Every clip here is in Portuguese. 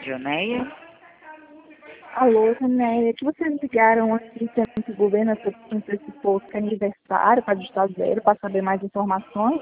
Dioneia? Alô, Janeia, que vocês ligaram aqui dizendo que o governo antecipou seu aniversário para digitar zero, para saber mais informações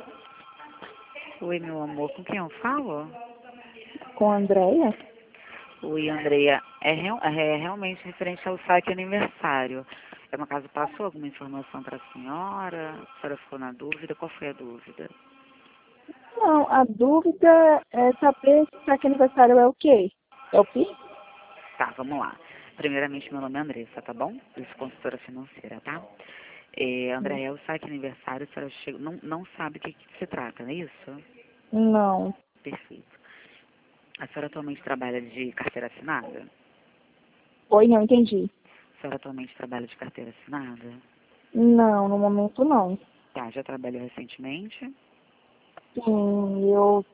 Oi, meu amor, com quem eu falo? com a Andréia? Oi, Andreia. É realmente referente ao saque aniversário. É uma casa passou alguma informação para a senhora? A senhora ficou na dúvida? Qual foi a dúvida? Não, a dúvida é saber se aqui aniversário é o quê? É o PIX? Tá, vamos lá. Primeiramente, meu nome é Andressa, tá bom? Eu sou consultora financeira, tá? Andréia, o saque aniversário, a senhora não sabe o que se trata, não é isso? Não. Perfeito. A senhora atualmente trabalha de carteira assinada? Oi, não entendi. A senhora atualmente trabalha de carteira assinada? Não, no momento não. Tá, já trabalhou recentemente? Sim,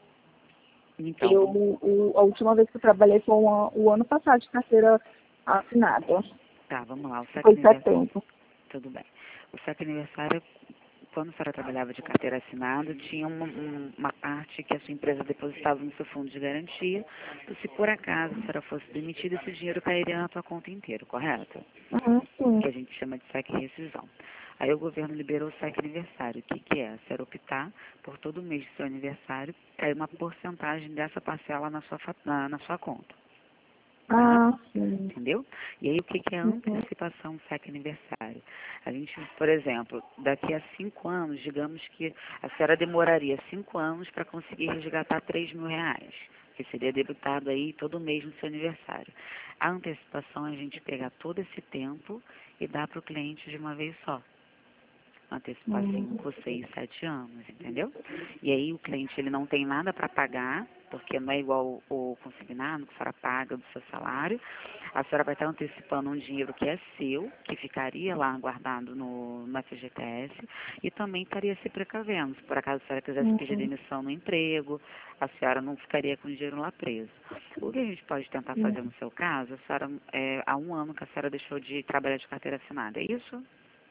Então, a última vez que eu trabalhei foi o ano passado de carteira assinada. tá, vamos lá. O saque Foi em aniversário, setembro. tudo bem. O saque aniversário, quando a senhora trabalhava de carteira assinada, tinha uma parte que a sua empresa depositava no seu fundo de garantia. E se por acaso a senhora fosse demitida, esse dinheiro cairia na sua conta inteira, correto? Sim. Que a gente chama de saque rescisão. Aí o governo liberou o saque aniversário. O que é? A senhora optar por todo mês do seu aniversário, cair uma porcentagem dessa parcela na sua conta. Tá? Ah, sim. Entendeu? E aí, o que é Uhum. antecipação do saque aniversário? A gente, por exemplo, daqui a 5 anos, digamos que a senhora demoraria 5 anos para conseguir resgatar R$ 3.000, que seria debitado aí todo mês no seu aniversário. A antecipação é a gente pegar todo esse tempo e dar para o cliente de uma vez só. Antecipar Hum. 5, 6, 7 anos, entendeu? E aí o cliente ele não tem nada para pagar, porque não é igual o consignado, que a senhora paga do seu salário. A senhora vai estar antecipando um dinheiro que é seu, que ficaria lá guardado no FGTS, e também estaria se precavendo. Se por acaso a senhora quisesse pedir Uhum. demissão no emprego, a senhora não ficaria com o dinheiro lá preso. O que a gente pode tentar fazer no seu caso, a senhora, há 1 ano que a senhora deixou de trabalhar de carteira assinada, é isso?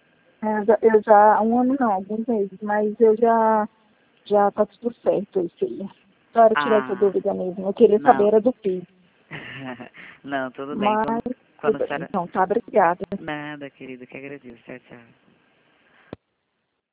Eu já, há um ano não, alguns meses, mas já tá tudo certo isso aí. Só era tirar essa Ah, dúvida mesmo. Eu queria saber não. era do PIX. Não, tudo bem. Mas Quando tudo a bem. senhora... Então, tá, obrigada. Nada, querida, que agradeço. Tchau, tchau.